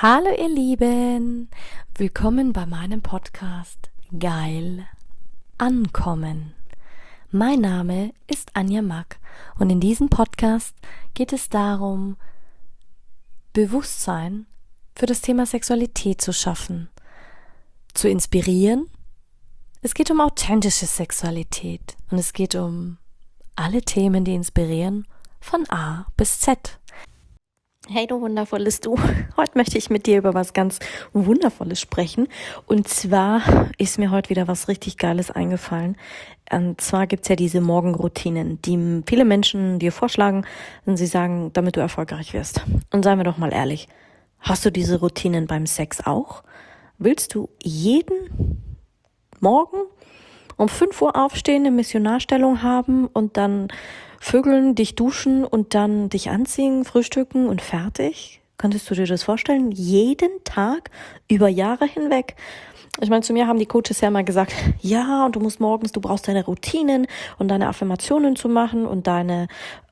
Hallo ihr Lieben, willkommen bei meinem Podcast Geil Ankommen. Mein Name ist Anja Mack und in diesem Podcast geht es darum, Bewusstsein für das Thema Sexualität zu schaffen, zu inspirieren. Es geht um authentische Sexualität und es geht um alle Themen, die inspirieren, von A bis Z. Hey du wundervolles Du, heute möchte ich mit dir über was ganz Wundervolles sprechen und zwar ist mir heute wieder was richtig Geiles eingefallen. Und zwar gibt's ja diese Morgenroutinen, die viele Menschen dir vorschlagen, wenn sie sagen, damit du erfolgreich wirst. Und seien wir doch mal ehrlich, hast du diese Routinen beim Sex auch? Willst du jeden Morgen um 5 Uhr aufstehen, eine Missionarstellung haben und dann vögeln, dich duschen und dann dich anziehen, frühstücken und fertig? Könntest du dir das vorstellen? Jeden Tag, über Jahre hinweg? Ich meine, zu mir haben die Coaches ja immer gesagt, ja, und du musst morgens, du brauchst deine Routinen und deine Affirmationen zu machen und deine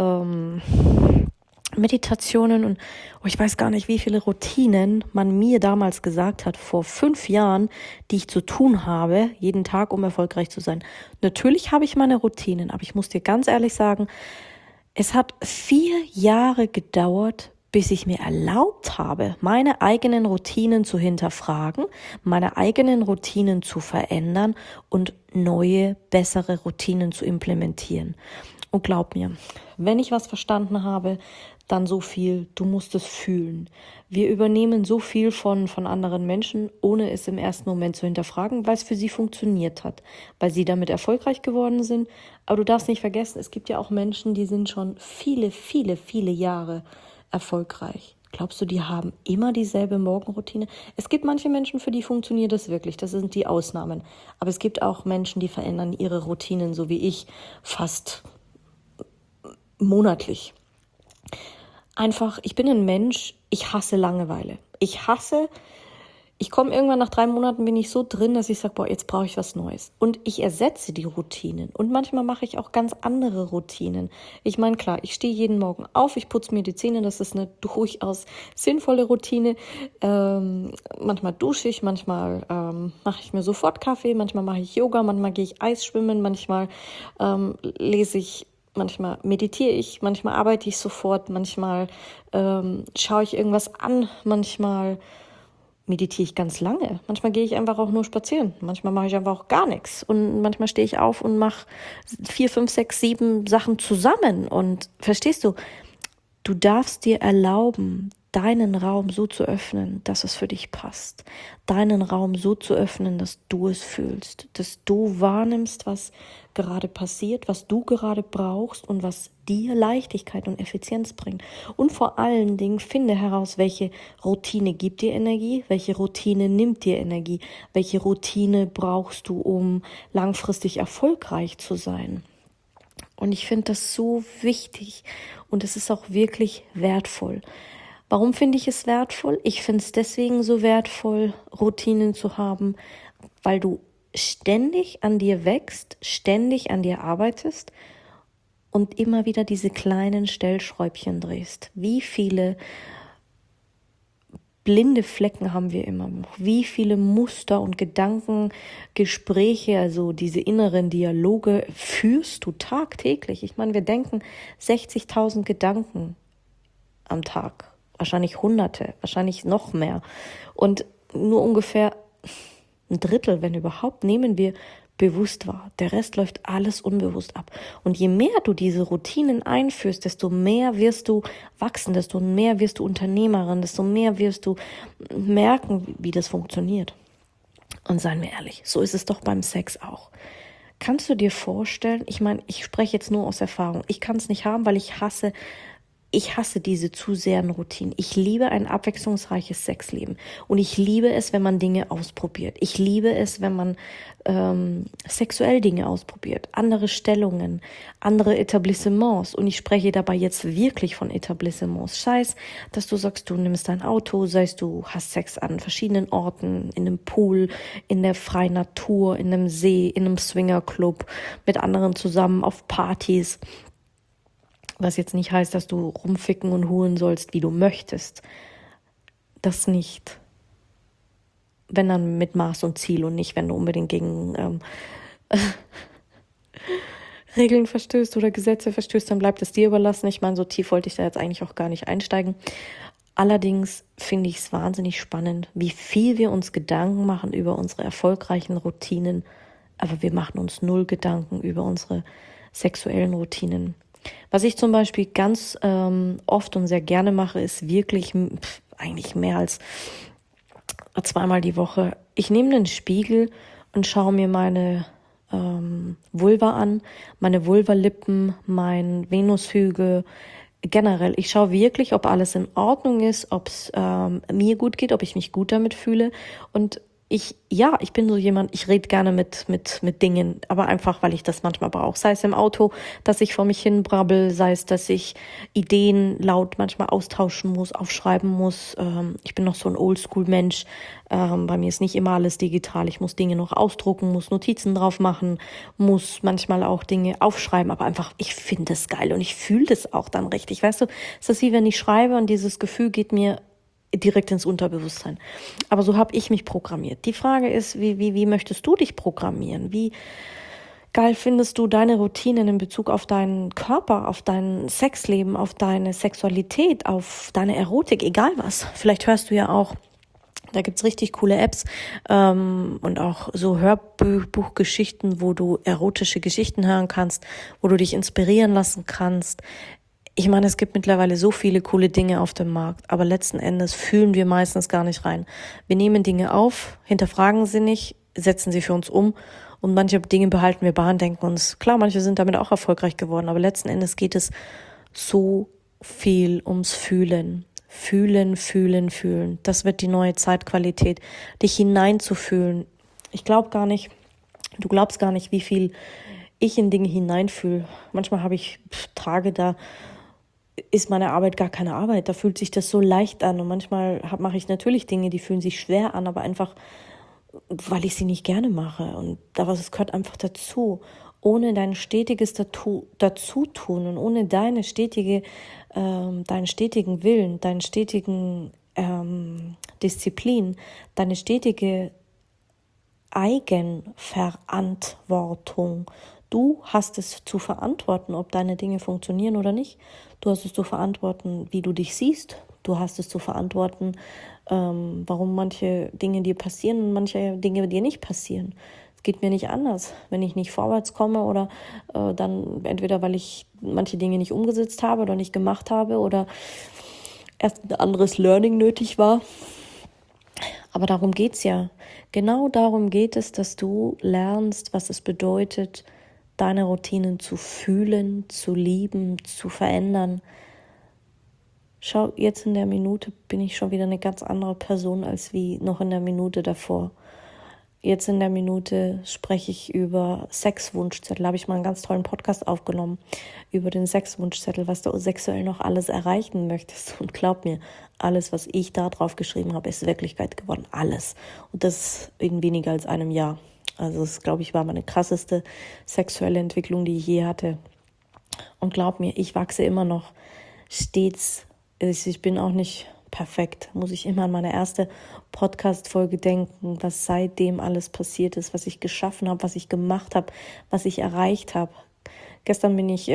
Meditationen und ich weiß gar nicht, wie viele Routinen man mir damals gesagt hat, vor 5 Jahren, die ich zu tun habe, jeden Tag, um erfolgreich zu sein. Natürlich habe ich meine Routinen, aber ich muss dir ganz ehrlich sagen, es hat 4 Jahre gedauert, bis ich mir erlaubt habe, meine eigenen Routinen zu hinterfragen, meine eigenen Routinen zu verändern und neue, bessere Routinen zu implementieren. Und glaub mir, wenn ich was verstanden habe, dann so viel, du musst es fühlen. Wir übernehmen so viel von anderen Menschen, ohne es im ersten Moment zu hinterfragen, weil es für sie funktioniert hat, weil sie damit erfolgreich geworden sind. Aber du darfst nicht vergessen, es gibt ja auch Menschen, die sind schon viele, viele, viele Jahre erfolgreich. Glaubst du, die haben immer dieselbe Morgenroutine? Es gibt manche Menschen, für die funktioniert das wirklich. Das sind die Ausnahmen. Aber es gibt auch Menschen, die verändern ihre Routinen, so wie ich, fast monatlich. Einfach, ich bin ein Mensch, ich hasse Langeweile. Ich komme irgendwann nach 3 Monaten, bin ich so drin, dass ich sage, boah, jetzt brauche ich was Neues. Und ich ersetze die Routinen. Und manchmal mache ich auch ganz andere Routinen. Ich meine, klar, ich stehe jeden Morgen auf, ich putze mir die Zähne, das ist eine durchaus sinnvolle Routine. Manchmal dusche ich, manchmal mache ich mir sofort Kaffee, manchmal mache ich Yoga, manchmal gehe ich Eisschwimmen, manchmal lese ich. Manchmal meditiere ich, manchmal arbeite ich sofort, manchmal schaue ich irgendwas an, manchmal meditiere ich ganz lange. Manchmal gehe ich einfach auch nur spazieren. Manchmal mache ich einfach auch gar nichts. Und manchmal stehe ich auf und mache 4, 5, 6, 7 Sachen zusammen. Und verstehst du, du darfst dir erlauben, deinen Raum so zu öffnen, dass es für dich passt. Deinen Raum so zu öffnen, dass du es fühlst. Dass du wahrnimmst, was gerade passiert, was du gerade brauchst und was dir Leichtigkeit und Effizienz bringt. Und vor allen Dingen finde heraus, welche Routine gibt dir Energie, welche Routine nimmt dir Energie, welche Routine brauchst du, um langfristig erfolgreich zu sein. Und ich finde das so wichtig und es ist auch wirklich wertvoll. Warum finde ich es wertvoll? Ich finde es deswegen so wertvoll, Routinen zu haben, weil du ständig an dir wächst, ständig an dir arbeitest und immer wieder diese kleinen Stellschräubchen drehst. Wie viele blinde Flecken haben wir immer noch? Wie viele Muster und Gedankengespräche, also diese inneren Dialoge führst du tagtäglich? Ich meine, wir denken 60.000 Gedanken am Tag. Wahrscheinlich Hunderte, wahrscheinlich noch mehr. Und nur ungefähr 1/3, wenn überhaupt, nehmen wir bewusst wahr. Der Rest läuft alles unbewusst ab. Und je mehr du diese Routinen einführst, desto mehr wirst du wachsen, desto mehr wirst du Unternehmerin, desto mehr wirst du merken, wie das funktioniert. Und seien wir ehrlich, so ist es doch beim Sex auch. Kannst du dir vorstellen, ich meine, ich spreche jetzt nur aus Erfahrung, ich kann es nicht haben, weil ich hasse diese zu sehr Routinen. Ich liebe ein abwechslungsreiches Sexleben. Und ich liebe es, wenn man Dinge ausprobiert. Ich liebe es, wenn man sexuell Dinge ausprobiert. Andere Stellungen, andere Etablissements. Und ich spreche dabei jetzt wirklich von Etablissements. Scheiß, dass du sagst, du nimmst dein Auto, sei es du hast Sex an verschiedenen Orten, in einem Pool, in der freien Natur, in einem See, in einem Swingerclub, mit anderen zusammen auf Partys. Was jetzt nicht heißt, dass du rumficken und huren sollst, wie du möchtest. das nicht. Wenn dann mit Maß und Ziel und nicht, wenn du unbedingt gegen Regeln verstößt oder Gesetze verstößt, dann bleibt es dir überlassen. Ich meine, so tief wollte ich da jetzt eigentlich auch gar nicht einsteigen. Allerdings finde ich es wahnsinnig spannend, wie viel wir uns Gedanken machen über unsere erfolgreichen Routinen, aber wir machen uns null Gedanken über unsere sexuellen Routinen. Was ich zum Beispiel ganz oft und sehr gerne mache, ist wirklich eigentlich mehr als zweimal die Woche. Ich nehme den Spiegel und schaue mir meine Vulva an, meine Vulvalippen, mein Venushügel, generell. Ich schaue wirklich, ob alles in Ordnung ist, ob es mir gut geht, ob ich mich gut damit fühle. Und ich bin so jemand, ich rede gerne mit Dingen, aber einfach, weil ich das manchmal brauche. Sei es im Auto, dass ich vor mich hin brabbel, sei es, dass ich Ideen laut manchmal austauschen muss, aufschreiben muss. Ich bin noch so ein Oldschool-Mensch. Bei mir ist nicht immer alles digital. Ich muss Dinge noch ausdrucken, muss Notizen drauf machen, muss manchmal auch Dinge aufschreiben, aber einfach, ich finde es geil und ich fühle das auch dann richtig. Weißt du, es ist wie wenn ich schreibe und dieses Gefühl geht mir direkt ins Unterbewusstsein. Aber so habe ich mich programmiert. Die Frage ist, wie möchtest du dich programmieren? Wie geil findest du deine Routinen in Bezug auf deinen Körper, auf dein Sexleben, auf deine Sexualität, auf deine Erotik, egal was. Vielleicht hörst du ja auch, da gibt's richtig coole Apps und auch so Hörbuchgeschichten, wo du erotische Geschichten hören kannst, wo du dich inspirieren lassen kannst. Ich meine, es gibt mittlerweile so viele coole Dinge auf dem Markt, aber letzten Endes fühlen wir meistens gar nicht rein. Wir nehmen Dinge auf, hinterfragen sie nicht, setzen sie für uns um und manche Dinge behalten wir bei und denken uns, klar, manche sind damit auch erfolgreich geworden, aber letzten Endes geht es so viel ums Fühlen. Fühlen, fühlen, fühlen. Das wird die neue Zeitqualität, dich hineinzufühlen. Du glaubst gar nicht, wie viel ich in Dinge hineinfühle. Manchmal habe ich Tage, da ist meine Arbeit gar keine Arbeit. Da fühlt sich das so leicht an. Und manchmal mache ich natürlich Dinge, die fühlen sich schwer an, aber einfach, weil ich sie nicht gerne mache. Und es gehört einfach dazu. Ohne dein stetiges Dazutun und ohne deinen stetigen Willen, deinen stetigen Disziplin, deine stetige Eigenverantwortung. Du hast es zu verantworten, ob deine Dinge funktionieren oder nicht. Du hast es zu verantworten, wie du dich siehst. Du hast es zu verantworten, warum manche Dinge dir passieren und manche Dinge dir nicht passieren. Es geht mir nicht anders. Wenn ich nicht vorwärts komme oder dann entweder, weil ich manche Dinge nicht umgesetzt habe oder nicht gemacht habe oder erst ein anderes Learning nötig war. Aber darum geht's ja. Genau darum geht es, dass du lernst, was es bedeutet, deine Routinen zu fühlen, zu lieben, zu verändern. Schau, jetzt in der Minute bin ich schon wieder eine ganz andere Person als wie noch in der Minute davor. Jetzt in der Minute spreche ich über Sexwunschzettel. Da habe ich mal einen ganz tollen Podcast aufgenommen über den Sexwunschzettel, was du sexuell noch alles erreichen möchtest. Und glaub mir, alles, was ich da drauf geschrieben habe, ist Wirklichkeit geworden. Alles. Und das in weniger als einem Jahr. Also das, glaube ich, war meine krasseste sexuelle Entwicklung, die ich je hatte. Und glaub mir, ich wachse immer noch stets. Ich bin auch nicht perfekt. Muss ich immer an meine erste Podcast-Folge denken, was seitdem alles passiert ist, was ich geschaffen habe, was ich gemacht habe, was ich erreicht habe. Gestern bin ich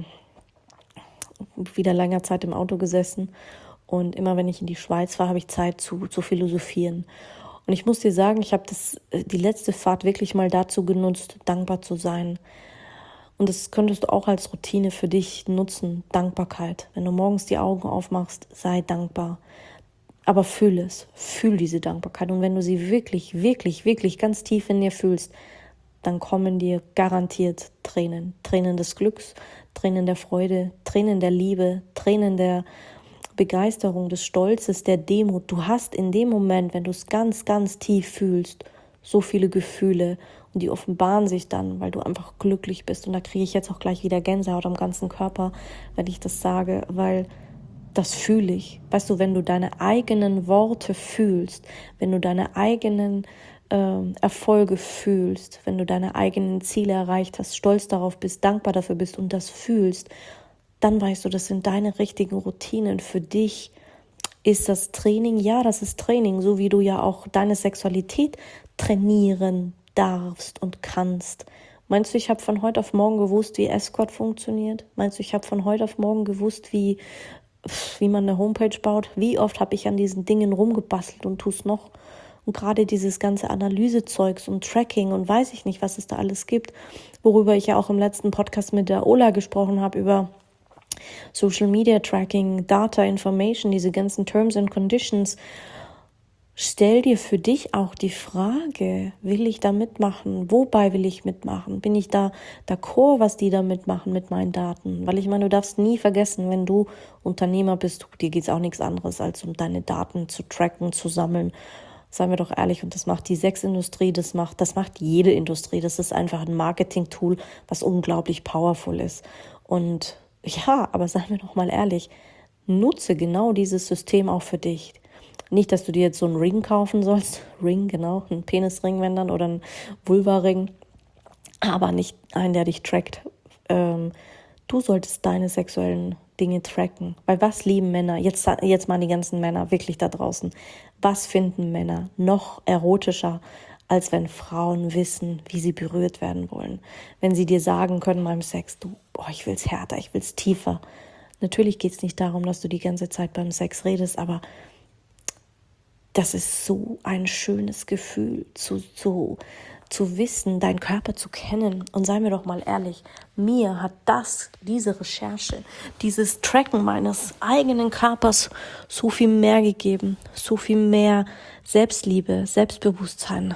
wieder länger Zeit im Auto gesessen und immer wenn ich in die Schweiz war, habe ich Zeit zu philosophieren. Und ich muss dir sagen, ich habe die letzte Fahrt wirklich mal dazu genutzt, dankbar zu sein. Und das könntest du auch als Routine für dich nutzen, Dankbarkeit. Wenn du morgens die Augen aufmachst, sei dankbar. Aber fühl diese Dankbarkeit. Und wenn du sie wirklich, wirklich, wirklich ganz tief in dir fühlst, dann kommen dir garantiert Tränen. Tränen des Glücks, Tränen der Freude, Tränen der Liebe, Tränen der Begeisterung, des Stolzes, der Demut. Du hast in dem Moment, wenn du es ganz, ganz tief fühlst, so viele Gefühle und die offenbaren sich dann, weil du einfach glücklich bist. Und da kriege ich jetzt auch gleich wieder Gänsehaut am ganzen Körper, wenn ich das sage, weil das fühle ich. Weißt du, wenn du deine eigenen Worte fühlst, wenn du deine eigenen Erfolge fühlst, wenn du deine eigenen Ziele erreicht hast, stolz darauf bist, dankbar dafür bist und das fühlst, dann weißt du, das sind deine richtigen Routinen für dich, Ist das Training? Ja, das ist Training, so wie du ja auch deine Sexualität trainieren darfst und kannst. Meinst du, ich habe von heute auf morgen gewusst, wie Escort funktioniert? Meinst du, ich habe von heute auf morgen gewusst, wie man eine Homepage baut? Wie oft habe ich an diesen Dingen rumgebastelt und tue es noch? Und gerade dieses ganze Analysezeugs und Tracking und weiß ich nicht, was es da alles gibt, worüber ich ja auch im letzten Podcast mit der Ola gesprochen habe, über Social Media Tracking, Data Information, diese ganzen Terms and Conditions. Stell dir für dich auch die Frage, will ich da mitmachen? Wobei will ich mitmachen? Bin ich da d'accord, was die da mitmachen mit meinen Daten? Weil ich meine, du darfst nie vergessen, wenn du Unternehmer bist, dir geht es auch nichts anderes, als um deine Daten zu tracken, zu sammeln. Seien wir doch ehrlich, und das macht die Sexindustrie, das macht jede Industrie. Das ist einfach ein Marketing-Tool, was unglaublich powerful ist. Und ja, aber seien wir doch mal ehrlich, nutze genau dieses System auch für dich. Nicht, dass du dir jetzt so einen Ring kaufen sollst. Ring, genau, ein Penisring, wenn dann, oder ein Vulva-Ring. Aber nicht einen, der dich trackt. Du solltest deine sexuellen Dinge tracken. Weil was lieben Männer? Jetzt mal die ganzen Männer wirklich da draußen. Was finden Männer noch erotischer, als wenn Frauen wissen, wie sie berührt werden wollen? Wenn sie dir sagen können beim Sex, ich will's härter, ich will's tiefer. Natürlich geht's nicht darum, dass du die ganze Zeit beim Sex redest, aber das ist so ein schönes Gefühl, zu wissen, deinen Körper zu kennen. Und seien wir doch mal ehrlich, mir hat diese Recherche, dieses Tracken meines eigenen Körpers so viel mehr gegeben, so viel mehr Selbstliebe, Selbstbewusstsein,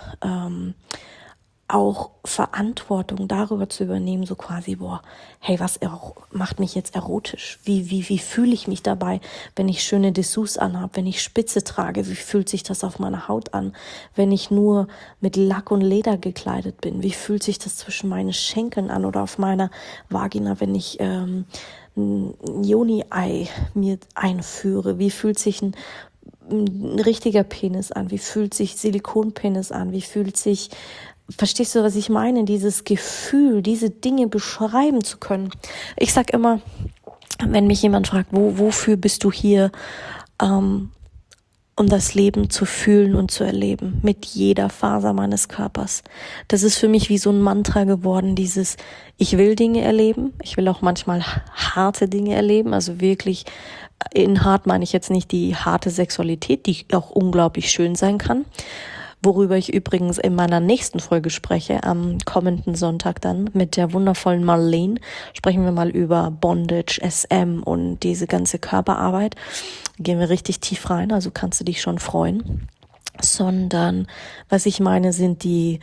auch Verantwortung darüber zu übernehmen, so quasi, hey, was macht mich jetzt erotisch? Wie fühle ich mich dabei, wenn ich schöne Dessous anhabe, wenn ich Spitze trage? Wie fühlt sich das auf meiner Haut an, wenn ich nur mit Lack und Leder gekleidet bin? Wie fühlt sich das zwischen meinen Schenkeln an oder auf meiner Vagina, wenn ich ein Yoni-Ei mir einführe? Wie fühlt sich ein richtiger Penis an? Wie fühlt sich Silikonpenis an? Wie fühlt sich... Verstehst du, was ich meine? Dieses Gefühl, diese Dinge beschreiben zu können. Ich sag immer, wenn mich jemand fragt, wofür bist du hier, um das Leben zu fühlen und zu erleben, mit jeder Faser meines Körpers. Das ist für mich wie so ein Mantra geworden, ich will Dinge erleben, ich will auch manchmal harte Dinge erleben, also wirklich, in hart meine ich jetzt nicht die harte Sexualität, die auch unglaublich schön sein kann, worüber ich übrigens in meiner nächsten Folge spreche, am kommenden Sonntag dann mit der wundervollen Marlene. Sprechen wir mal über Bondage, SM und diese ganze Körperarbeit. Gehen wir richtig tief rein, also kannst du dich schon freuen. Sondern, was ich meine, sind die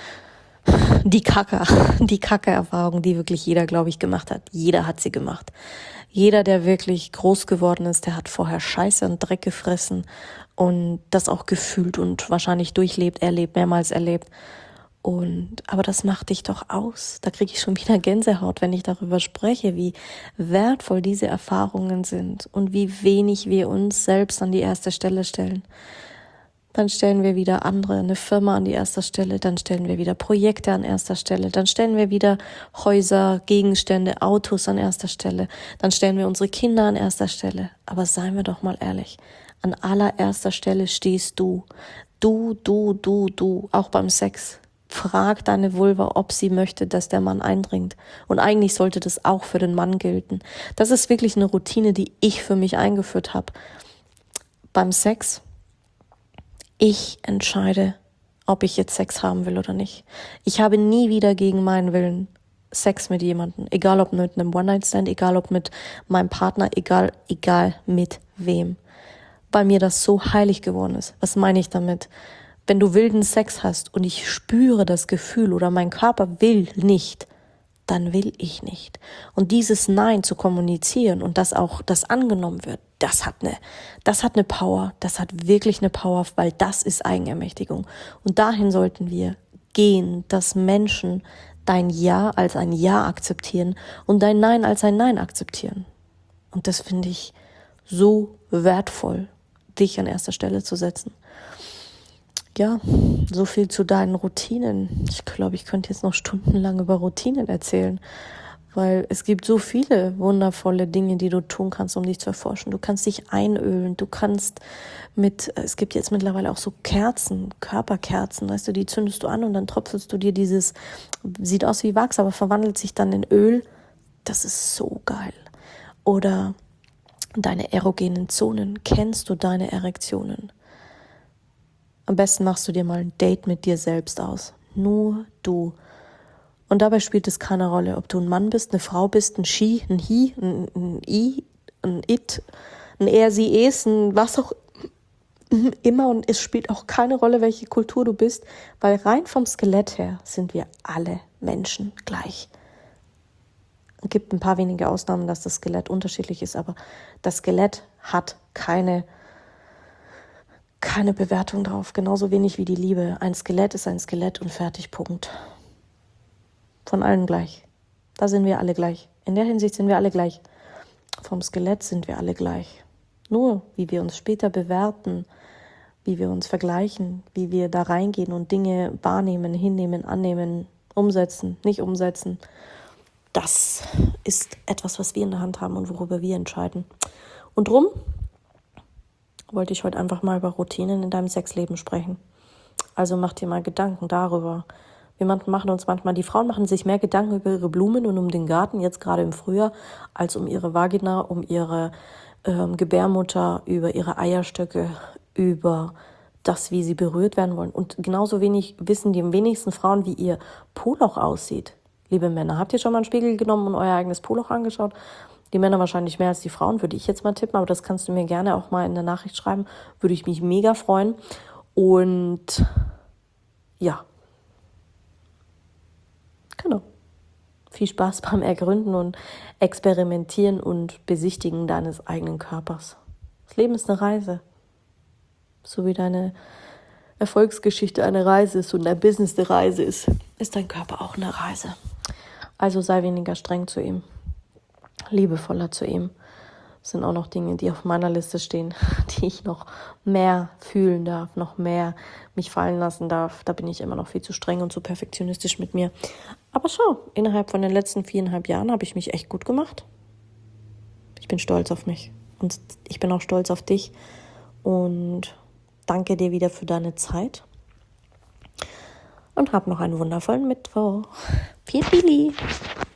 Kacke-Erfahrungen, die wirklich jeder, glaube ich, gemacht hat. Jeder hat sie gemacht. Jeder, der wirklich groß geworden ist, der hat vorher Scheiße und Dreck gefressen und das auch gefühlt und wahrscheinlich mehrmals erlebt. Aber das macht dich doch aus. Da kriege ich schon wieder Gänsehaut, wenn ich darüber spreche, wie wertvoll diese Erfahrungen sind und wie wenig wir uns selbst an die erste Stelle stellen. Dann stellen wir wieder eine Firma an die erste Stelle, dann stellen wir wieder Projekte an erster Stelle, dann stellen wir wieder Häuser, Gegenstände, Autos an erster Stelle, dann stellen wir unsere Kinder an erster Stelle. Aber seien wir doch mal ehrlich, an allererster Stelle stehst du. Du, auch beim Sex. Frag deine Vulva, ob sie möchte, dass der Mann eindringt. Und eigentlich sollte das auch für den Mann gelten. Das ist wirklich eine Routine, die ich für mich eingeführt habe. Beim Sex, ich entscheide, ob ich jetzt Sex haben will oder nicht. Ich habe nie wieder gegen meinen Willen Sex mit jemandem. Egal ob mit einem One-Night-Stand, egal ob mit meinem Partner, egal mit wem. Weil mir das so heilig geworden ist. Was meine ich damit? Wenn du wilden Sex hast und ich spüre das Gefühl oder mein Körper will nicht, dann will ich nicht. Und dieses Nein zu kommunizieren und dass auch das angenommen wird, das hat eine Power, das hat wirklich eine Power, weil das ist Eigenermächtigung. Und dahin sollten wir gehen, dass Menschen dein Ja als ein Ja akzeptieren und dein Nein als ein Nein akzeptieren. Und das finde ich so wertvoll, dich an erster Stelle zu setzen. Ja, so viel zu deinen Routinen. Ich glaube, ich könnte jetzt noch stundenlang über Routinen erzählen. Weil es gibt so viele wundervolle Dinge, die du tun kannst, um dich zu erforschen. Du kannst dich einölen, es gibt jetzt mittlerweile auch so Kerzen, Körperkerzen, weißt du, die zündest du an und dann tropfelst du dir sieht aus wie Wachs, aber verwandelt sich dann in Öl. Das ist so geil. Oder deine erogenen Zonen. Kennst du deine Erektionen? Am besten machst du dir mal ein Date mit dir selbst aus. Nur du. Und dabei spielt es keine Rolle, ob du ein Mann bist, eine Frau bist, ein She, ein He, ein I, ein It, ein Er, Sie, Es, ein was auch immer. Und es spielt auch keine Rolle, welche Kultur du bist, weil rein vom Skelett her sind wir alle Menschen gleich. Es gibt ein paar wenige Ausnahmen, dass das Skelett unterschiedlich ist, aber das Skelett hat keine Bewertung drauf, genauso wenig wie die Liebe. Ein Skelett ist ein Skelett und fertig, Punkt. Von allen gleich. Da sind wir alle gleich. In der Hinsicht sind wir alle gleich. Vom Skelett sind wir alle gleich. Nur, wie wir uns später bewerten, wie wir uns vergleichen, wie wir da reingehen und Dinge wahrnehmen, hinnehmen, annehmen, umsetzen, nicht umsetzen, das ist etwas, was wir in der Hand haben und worüber wir entscheiden. Und drum wollte ich heute einfach mal über Routinen in deinem Sexleben sprechen. Also mach dir mal Gedanken darüber. Die Frauen machen sich mehr Gedanken über ihre Blumen und um den Garten, jetzt gerade im Frühjahr, als um ihre Vagina, um ihre Gebärmutter, über ihre Eierstöcke, über das, wie sie berührt werden wollen. Und genauso wenig wissen die wenigsten Frauen, wie ihr Po-Loch aussieht. Liebe Männer, habt ihr schon mal einen Spiegel genommen und euer eigenes Po-Loch angeschaut? Die Männer wahrscheinlich mehr als die Frauen, würde ich jetzt mal tippen, aber das kannst du mir gerne auch mal in der Nachricht schreiben. Würde ich mich mega freuen. Und ja, genau. Viel Spaß beim Ergründen und Experimentieren und Besichtigen deines eigenen Körpers. Das Leben ist eine Reise. So wie deine Erfolgsgeschichte eine Reise ist und dein Business eine Reise ist dein Körper auch eine Reise. Also sei weniger streng zu ihm, liebevoller zu ihm. Das sind auch noch Dinge, die auf meiner Liste stehen, die ich noch mehr fühlen darf, noch mehr mich fallen lassen darf. Da bin ich immer noch viel zu streng und zu perfektionistisch mit mir. Aber schau, innerhalb von den letzten 4,5 Jahren habe ich mich echt gut gemacht. Ich bin stolz auf mich und ich bin auch stolz auf dich und danke dir wieder für deine Zeit und hab noch einen wundervollen Mittwoch. Pili.